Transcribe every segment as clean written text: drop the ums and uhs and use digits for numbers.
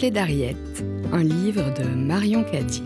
reflet d'Harriet, un livre de Marion Cady.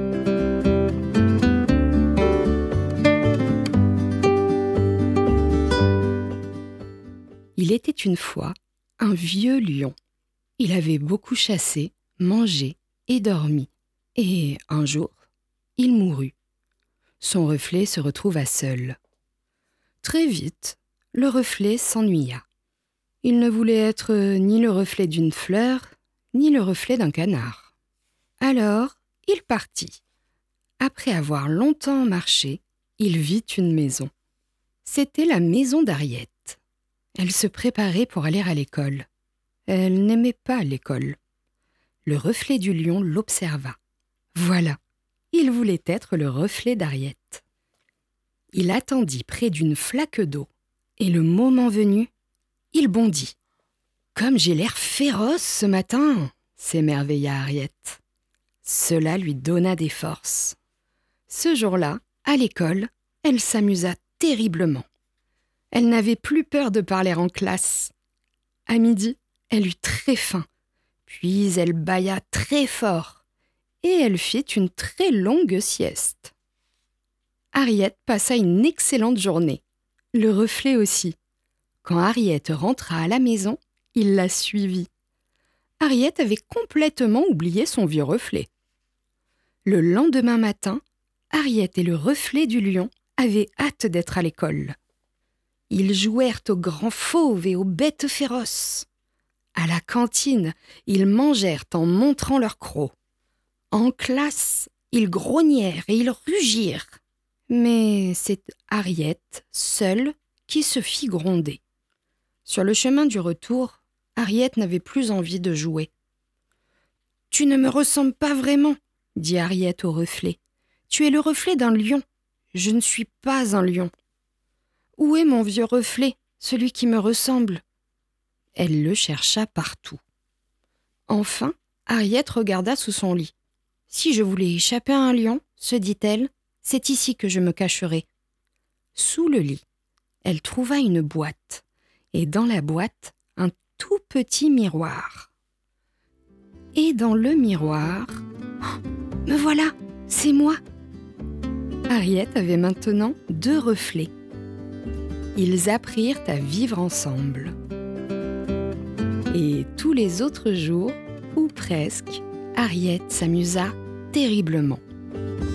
Il était une fois un vieux lion. Il avait beaucoup chassé, mangé et dormi. Et un jour, il mourut. Son reflet se retrouva seul. Très vite, le reflet s'ennuya. Il ne voulait être ni le reflet d'une fleur, ni le reflet d'un canard. Alors, il partit. Après avoir longtemps marché, il vit une maison. C'était la maison d'Harriet. Elle se préparait pour aller à l'école. Elle n'aimait pas l'école. Le reflet du lion l'observa. Voilà, il voulait être le reflet d'Harriet. Il attendit près d'une flaque d'eau, et le moment venu, il bondit. « Comme j'ai l'air féroce ce matin !» s'émerveilla Harriet. Cela lui donna des forces. Ce jour-là, à l'école, elle s'amusa terriblement. Elle n'avait plus peur de parler en classe. À midi, elle eut très faim, puis elle bâilla très fort, et elle fit une très longue sieste. Harriet passa une excellente journée. Le reflet aussi. Quand Harriet rentra à la maison, il la suivit. Harriet avait complètement oublié son vieux reflet. Le lendemain matin, Harriet et le reflet du lion avaient hâte d'être à l'école. Ils jouèrent aux grands fauves et aux bêtes féroces. À la cantine, ils mangèrent en montrant leurs crocs. En classe, ils grognèrent et ils rugirent. Mais c'est Harriet, seule, qui se fit gronder. Sur le chemin du retour, Harriet n'avait plus envie de jouer. « Tu ne me ressembles pas vraiment, » dit Harriet au reflet. « Tu es le reflet d'un lion. Je ne suis pas un lion. » « Où est mon vieux reflet, celui qui me ressemble ?» Elle le chercha partout. Enfin, Harriet regarda sous son lit. « Si je voulais échapper à un lion, se dit-elle, c'est ici que je me cacherai. » Sous le lit, elle trouva une boîte, et dans la boîte, un tout petit miroir. Et dans le miroir... Oh, me voilà, c'est moi! Harriet avait maintenant 2 reflets. Ils apprirent à vivre ensemble. Et tous les autres jours, ou presque, Harriet s'amusa terriblement.